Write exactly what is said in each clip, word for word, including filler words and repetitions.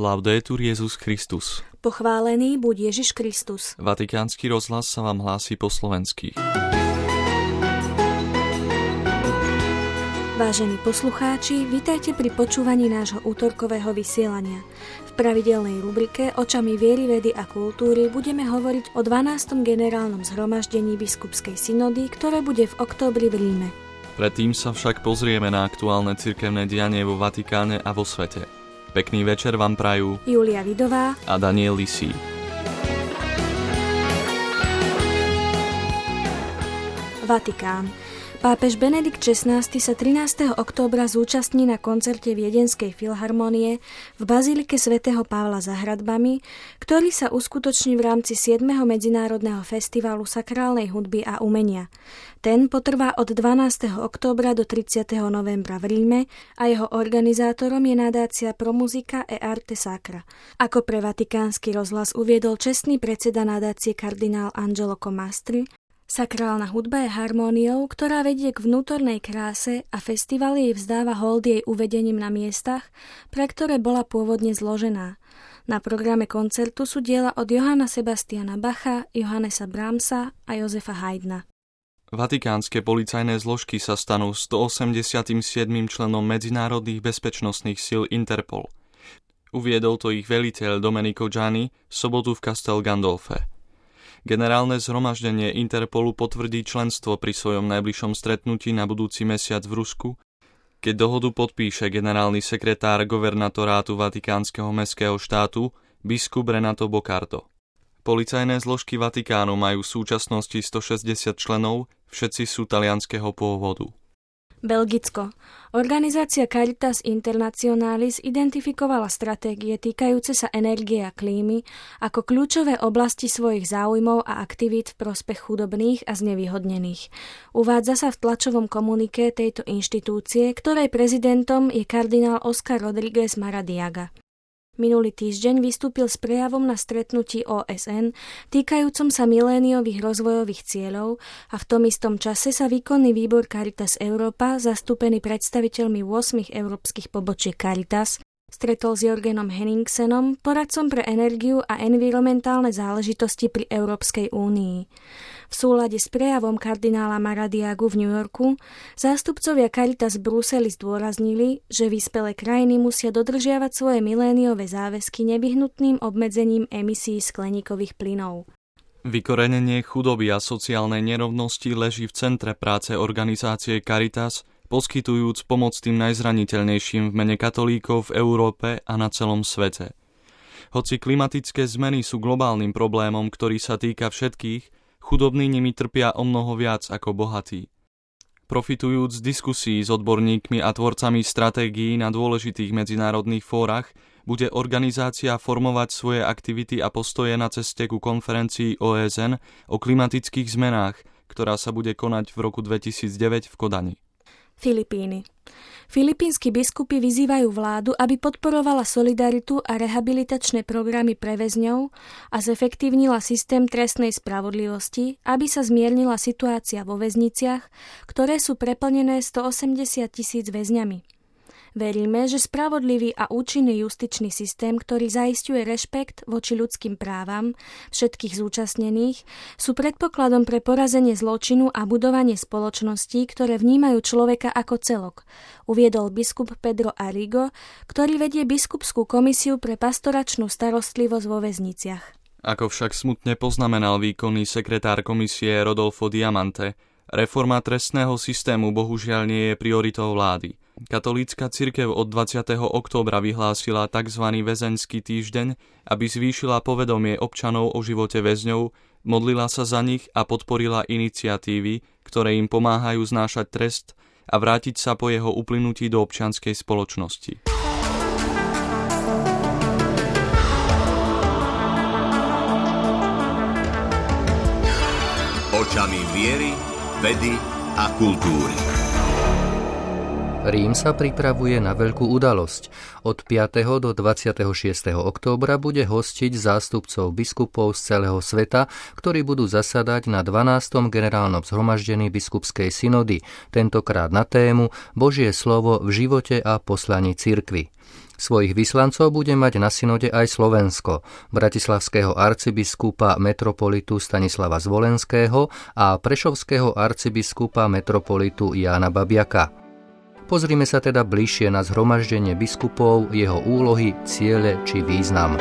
Laudetur Jesus Christus. Pochválený buď Ježiš Kristus. Vatikánsky rozhlas sa vám hlási po slovensky. Vážení poslucháči, vitajte pri počúvaní nášho útorkového vysielania. V pravidelnej rubrike Očami viery, vedy a kultúry budeme hovoriť o dvanástom generálnom zhromaždení biskupskej synody, ktoré bude v októbri v Ríme. Predtým sa však pozrieme na aktuálne cirkevné dianie vo Vatikáne a vo svete. Pekný večer vám prajú Julia Vidová a Daniel Lisí. Vatikán. Pápež Benedikt šestnásty sa trinásteho októbra zúčastní na koncerte Viedenskej filharmonie v bazílike svätého Pavla za hradbami, ktorý sa uskutoční v rámci siedmeho medzinárodného festivalu sakrálnej hudby a umenia. Ten potrvá od dvanásteho októbra do tridsiateho novembra v Ríme a jeho organizátorom je nadácia Pro Musica e Arte Sacra. Ako pre Vatikánsky rozhlas uviedol čestný predseda nadácie kardinál Angelo Comastri, sakrálna hudba je harmóniou, ktorá vedie k vnútornej kráse a festival jej vzdáva hold jej uvedením na miestach, pre ktoré bola pôvodne zložená. Na programe koncertu sú diela od Johanna Sebastiana Bacha, Johannesa Brahmsa a Josefa Haydna. Vatikánske policajné zložky sa stanú stoosemdesiatym siedmym členom medzinárodných bezpečnostných síl Interpol. Uviedol to ich veliteľ Domenico Gianni v sobotu v Castel Gandolfe. Generálne zhromaždenie Interpolu potvrdí členstvo pri svojom najbližšom stretnutí na budúci mesiac v Rusku, keď dohodu podpíše generálny sekretár governatorátu Vatikánskeho mestského štátu biskup Renato Boccardo. Policajné zložky Vatikánu majú v súčasnosti stošesťdesiat členov, všetci sú talianskeho pôvodu. Belgicko. Organizácia Caritas Internationalis identifikovala stratégie týkajúce sa energie a klímy ako kľúčové oblasti svojich záujmov a aktivít v prospech chudobných a znevýhodnených. Uvádza sa v tlačovom komuniké tejto inštitúcie, ktorej prezidentom je kardinál Oscar Rodríguez Maradiaga. Minulý týždeň vystúpil s prejavom na stretnutí ó es en týkajúcom sa miléniových rozvojových cieľov a v tom istom čase sa výkonný výbor Caritas Európa, zastúpený predstaviteľmi ôsmich európskych pobočiek Caritas, stretol s Jorgenom Henningsenom, poradcom pre energiu a environmentálne záležitosti pri Európskej únii. V súlade s prejavom kardinála Maradiagu v New Yorku zástupcovia Caritas v Bruseli zdôraznili, že vyspelé krajiny musia dodržiavať svoje miléniové záväzky nevyhnutným obmedzením emisí skleníkových plynov. Vykorenenie chudoby a sociálnej nerovnosti leží v centre práce organizácie Caritas, poskytujúc pomoc tým najzraniteľnejším v mene katolíkov v Európe a na celom svete. Hoci klimatické zmeny sú globálnym problémom, ktorý sa týka všetkých, chudobní nimi trpia o mnoho viac ako bohatí. Profitujúc z diskusí s odborníkmi a tvorcami stratégií na dôležitých medzinárodných fórach, bude organizácia formovať svoje aktivity a postoje na ceste ku konferencii ó es en o klimatických zmenách, ktorá sa bude konať v roku dvetisícdeväť v Kodani. Filipíny. Filipínsky biskupy vyzývajú vládu, aby podporovala solidaritu a rehabilitačné programy pre väzňov a zefektívnila systém trestnej spravodlivosti, aby sa zmiernila situácia vo väzniciach, ktoré sú preplnené stoosemdesiat tisíc väzňami. Veríme, že spravodlivý a účinný justičný systém, ktorý zaisťuje rešpekt voči ľudským právam všetkých zúčastnených, sú predpokladom pre porazenie zločinu a budovanie spoločností, ktoré vnímajú človeka ako celok, uviedol biskup Pedro Arrigo, ktorý vedie biskupskú komisiu pre pastoračnú starostlivosť vo väzniciach. Ako však smutne poznamenal výkonný sekretár komisie Rodolfo Diamante, reforma trestného systému bohužiaľ nie je prioritou vlády. Katolícka cirkev od dvadsiateho októbra vyhlásila tzv. Väzenský týždeň, aby zvýšila povedomie občanov o živote väzňov, modlila sa za nich a podporila iniciatívy, ktoré im pomáhajú znášať trest a vrátiť sa po jeho uplynutí do občianskej spoločnosti. Očami viery, vedy a kultúry. Rím sa pripravuje na veľkú udalosť. Od piateho do dvadsiateho šiesteho októbra bude hostiť zástupcov biskupov z celého sveta, ktorí budú zasadať na dvanástom generálnom zhromaždení biskupskej synody, tentokrát na tému Božie slovo v živote a poslaní cirkvi. Svojich vyslancov bude mať na synode aj Slovensko, bratislavského arcibiskupa metropolitu Stanislava Zvolenského a prešovského arcibiskupa metropolitu Jána Babiaka. Pozrime sa teda bližšie na zhromaždenie biskupov, jeho úlohy, ciele či význam.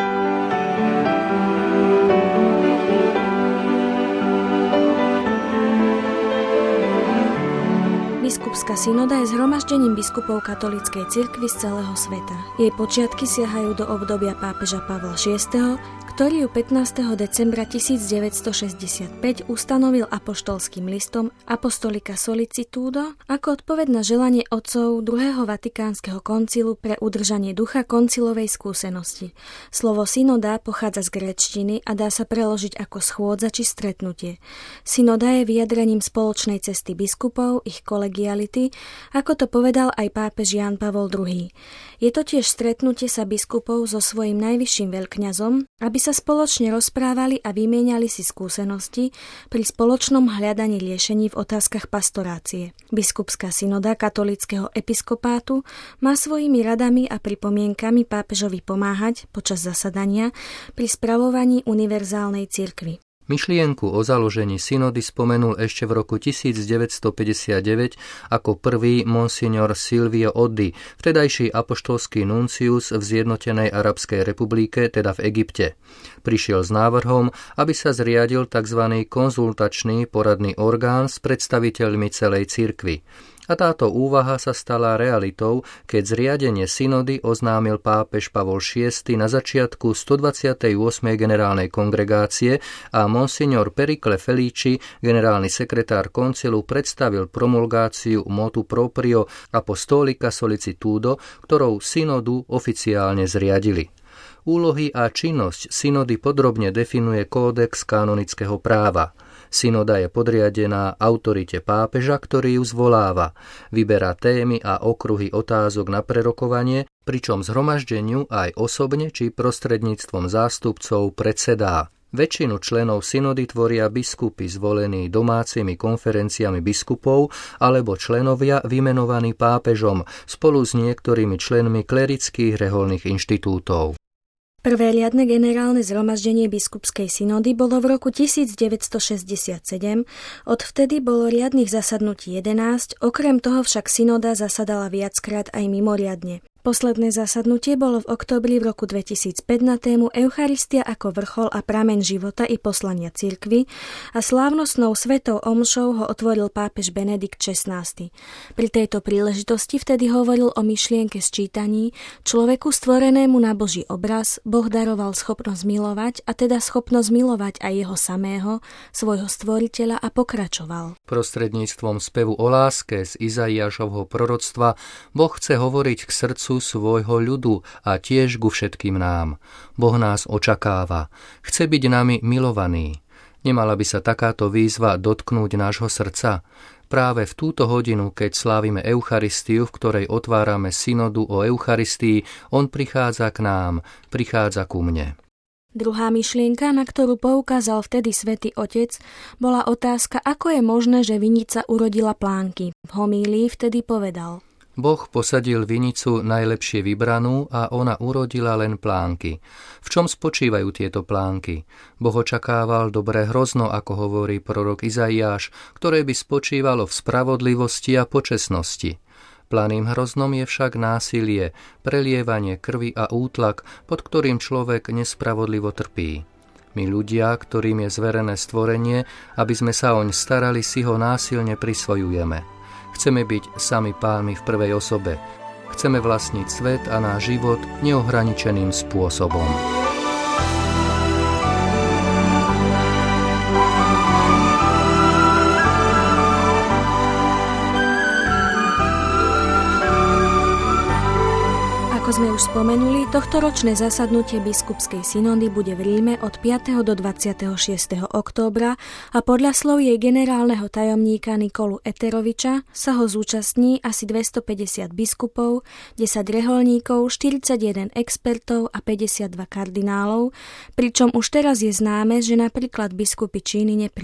Biskupská synoda je zhromaždením biskupov katolíckej cirkvi z celého sveta. Jej počiatky siahajú do obdobia pápeža Pavla šiesteho, ktorý ju pätnásteho decembra tisícdeväťstošesťdesiatpäť ustanovil apoštolským listom Apostolika Solicitudo ako odpoveď na želanie otcov druhého vatikánskeho koncilu pre udržanie ducha koncilovej skúsenosti. Slovo synoda pochádza z gréčtiny a dá sa preložiť ako schôdza či stretnutie. Synoda je vyjadrením spoločnej cesty biskupov, ich kolegiality, ako to povedal aj pápež Ján Pavol druhý. Je to tiež stretnutie sa biskupov so svojím najvyšším veľkňazom, aby sa spoločne rozprávali a vymieniali si skúsenosti pri spoločnom hľadaní riešení v otázkach pastorácie. Biskupská synoda katolíckeho episkopátu má svojimi radami a pripomienkami pápežovi pomáhať počas zasadania pri spravovaní univerzálnej cirkvi. Myšlienku o založení synody spomenul ešte v roku tisícdeväťstopäťdesiatdeväť ako prvý monsignor Silvio Oddi, vtedajší apoštolský nuncius v Zjednotenej arabskej republike, teda v Egypte. Prišiel s návrhom, aby sa zriadil tzv. Konzultačný poradný orgán s predstaviteľmi celej cirkvi. A táto úvaha sa stala realitou, keď zriadenie synody oznámil pápež Pavol šiesty na začiatku stodvadsiatej ôsmej generálnej kongregácie a monsignor Pericle Felici, generálny sekretár koncilu, predstavil promulgáciu motu proprio Apostolika Solicitudo, ktorou synodu oficiálne zriadili. Úlohy a činnosť synody podrobne definuje kódex kanonického práva. Synoda je podriadená autorite pápeža, ktorý ju zvoláva. Vyberá témy a okruhy otázok na prerokovanie, pričom zhromaždeniu aj osobne či prostredníctvom zástupcov predsedá. Väčšinu členov synody tvoria biskupy zvolení domácimi konferenciami biskupov alebo členovia vymenovaní pápežom spolu s niektorými členmi klerických reholných inštitútov. Prvé riadne generálne zhromaždenie biskupskej synody bolo v roku tisícdeväťstošesťdesiatsedem, odvtedy bolo riadnych zasadnutí jedenásť, okrem toho však synoda zasadala viackrát aj mimoriadne. Posledné zasadnutie bolo v októbri v roku dvetisícpäť na tému Eucharistia ako vrchol a prameň života i poslania cirkvi a slávnostnou svetou omšou ho otvoril pápež Benedikt šestnásty. Pri tejto príležitosti vtedy hovoril o myšlienke sčítaní, človeku stvorenému na Boží obraz Boh daroval schopnosť milovať a teda schopnosť milovať aj jeho samého, svojho stvoriteľa a pokračoval. Prostredníctvom spevu o láske z Izaiášovho proroctva Boh chce hovoriť k srdcu svojho ľudu a tiež ku všetkým nám. Boh nás očakáva. Chce byť nami milovaný. Nemala by sa takáto výzva dotknúť nášho srdca? Práve v túto hodinu, keď slávime Eucharistiu, v ktorej otvárame synodu o Eucharistii, on prichádza k nám, prichádza ku mne. Druhá myšlienka, na ktorú poukázal vtedy Svätý Otec, bola otázka, ako je možné, že vinica urodila plánky. V homílii vtedy povedal: Boh posadil vinicu najlepšie vybranú a ona urodila len plánky. V čom spočívajú tieto plánky? Boh očakával dobré hrozno, ako hovorí prorok Izaiáš, ktoré by spočívalo v spravodlivosti a počesnosti. Planým hroznom je však násilie, prelievanie krvi a útlak, pod ktorým človek nespravodlivo trpí. My ľudia, ktorým je zverené stvorenie, aby sme sa oň starali, si ho násilne prisvojujeme. Chceme byť sami pánmi v prvej osobe. Chceme vlastniť svet a náš život neohraničeným spôsobom. Ako sme už spomenuli, tohtoročné zasadnutie biskupskej synody bude v Ríme od piateho do dvadsiateho šiesteho októbra a podľa slov jej generálneho tajomníka Nikolu Eteroviča sa ho zúčastní asi dvestopäťdesiat biskupov, desať reholníkov, štyridsaťjeden expertov a päťdesiatdva kardinálov, pričom už teraz je známe, že napríklad biskupy Číny neprídu.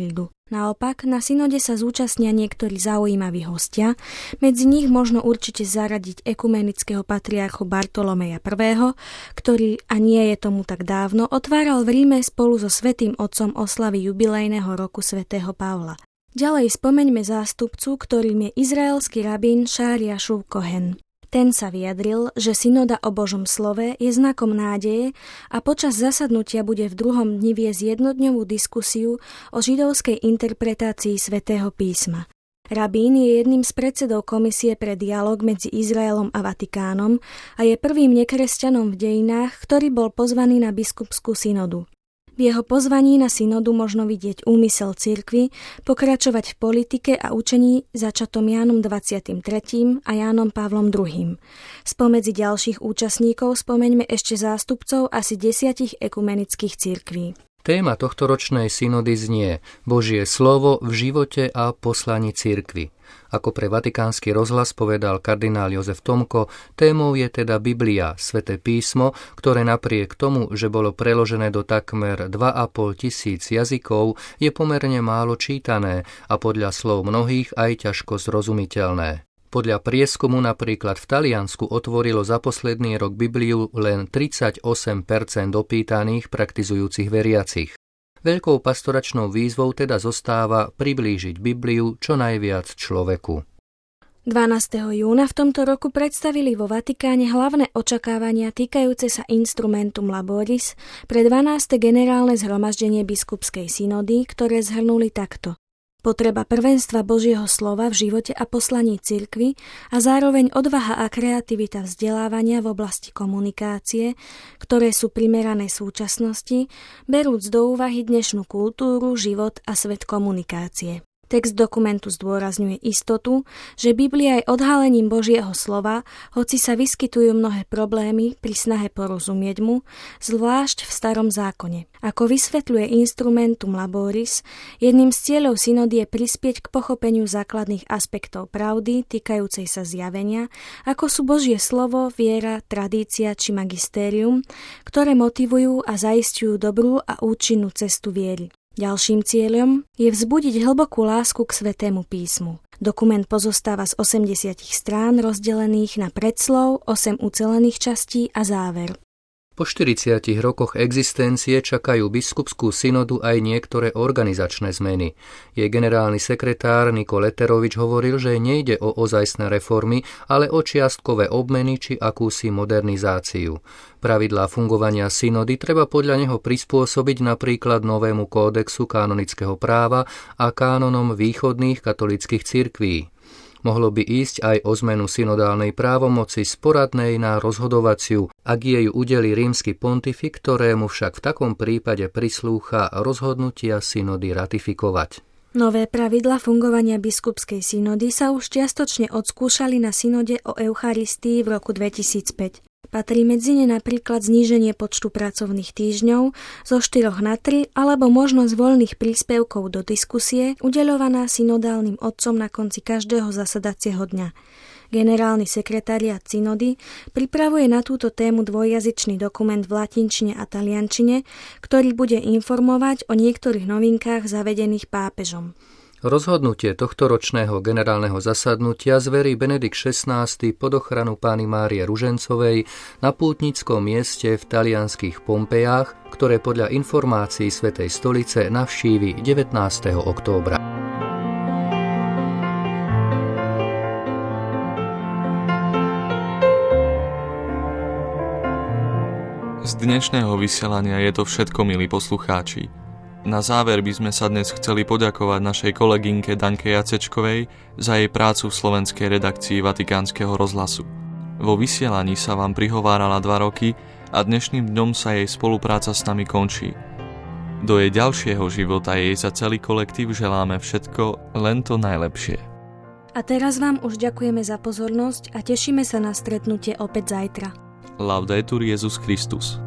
Naopak, na synode sa zúčastnia niektorí zaujímaví hostia, medzi nich možno určite zaradiť ekumenického patriarchu Bartolomeja I., ktorý, a nie je tomu tak dávno, otváral v Ríme spolu so svätým otcom oslavy jubilejného roku svätého Pavla. Ďalej spomeňme zástupcu, ktorým je izraelský rabín Šár Jašuv Kohen. Ten sa vyjadril, že synoda o Božom slove je znakom nádeje a počas zasadnutia bude v druhom dni viesť jednodňovú diskusiu o židovskej interpretácii svätého písma. Rabín je jedným z predsedov Komisie pre dialog medzi Izraelom a Vatikánom a je prvým nekresťanom v dejinách, ktorý bol pozvaný na biskupskú synodu. V jeho pozvaní na synodu možno vidieť úmysel cirkvi pokračovať v politike a učení začatom Jánom dvadsiatym tretím a Jánom Pavlom druhým. Spomedzi ďalších účastníkov spomeňme ešte zástupcov asi desiatich ekumenických cirkví. Téma tohtoročnej synody znie Božie slovo v živote a poslaní cirkvi. Ako pre Vatikánsky rozhlas povedal kardinál Jozef Tomko, témou je teda Biblia, Sväté písmo, ktoré napriek tomu, že bolo preložené do takmer dva a pol tisíc jazykov, je pomerne málo čítané a podľa slov mnohých aj ťažko zrozumiteľné. Podľa prieskumu napríklad v Taliansku otvorilo za posledný rok Bibliu len tridsaťosem percent opýtaných praktizujúcich veriacich. Veľkou pastoračnou výzvou teda zostáva priblížiť Bibliu čo najviac človeku. dvanásteho júna v tomto roku predstavili vo Vatikáne hlavné očakávania týkajúce sa Instrumentum Laboris pre dvanáste generálne zhromaždenie biskupskej synody, ktoré zhrnuli takto. Potreba prvenstva Božieho slova v živote a poslaní cirkvi a zároveň odvaha a kreativita vzdelávania v oblasti komunikácie, ktoré sú primerané súčasnosti, berúc do úvahy dnešnú kultúru, život a svet komunikácie. Text dokumentu zdôrazňuje istotu, že Biblia je odhalením Božieho slova, hoci sa vyskytujú mnohé problémy pri snahe porozumieť mu, zvlášť v Starom zákone. Ako vysvetľuje Instrumentum Laboris, jedným z cieľov synody je prispieť k pochopeniu základných aspektov pravdy týkajúcej sa zjavenia, ako sú Božie slovo, viera, tradícia či magistérium, ktoré motivujú a zaisťujú dobrú a účinnú cestu viery. Ďalším cieľom je vzbudiť hlbokú lásku k Svätému písmu. Dokument pozostáva z osemdesiat strán rozdelených na predslov, osem ucelených častí a záver. Po štyridsiatich rokoch existencie čakajú biskupskú synodu aj niektoré organizačné zmeny. Jej generálny sekretár Nikol Eterovič hovoril, že nejde o ozajstné reformy, ale o čiastkové obmeny či akúsi modernizáciu. Pravidlá fungovania synody treba podľa neho prispôsobiť napríklad novému kódexu kanonického práva a kánonom východných katolíckych cirkví. Mohlo by ísť aj o zmenu synodálnej právomoci z poradnej na rozhodovaciu, ak jej udelí rímsky pontifik, ktorému však v takom prípade prislúcha rozhodnutia synody ratifikovať. Nové pravidlá fungovania biskupskej synody sa už čiastočne odskúšali na synode o Eucharistii v roku dvetisícpäť. Patrí medzi ne napríklad zníženie počtu pracovných týždňov zo štyroch na tri alebo možnosť voľných príspevkov do diskusie udeľovaná synodálnym otcom na konci každého zasadacieho dňa. Generálny sekretariát synody pripravuje na túto tému dvojjazyčný dokument v latinčine a taliančine, ktorý bude informovať o niektorých novinkách zavedených pápežom. Rozhodnutie tohtoročného generálneho zasadnutia zverí Benedikt šestnásty pod ochranu Panny Márie Ružencovej na pútnickom mieste v talianskych Pompejách, ktoré podľa informácií Svätej stolice navštívi devätnásteho októbra. Z dnešného vysielania je to všetko, milí poslucháči. Na záver by sme sa dnes chceli poďakovať našej kolegynke Danke Jacečkovej za jej prácu v slovenskej redakcii Vatikánskeho rozhlasu. Vo vysielaní sa vám prihovárala dva roky a dnešným dňom sa jej spolupráca s nami končí. Do jej ďalšieho života jej za celý kolektív želáme všetko, len to najlepšie. A teraz vám už ďakujeme za pozornosť a tešíme sa na stretnutie opäť zajtra. Laudetur Jesus Christus.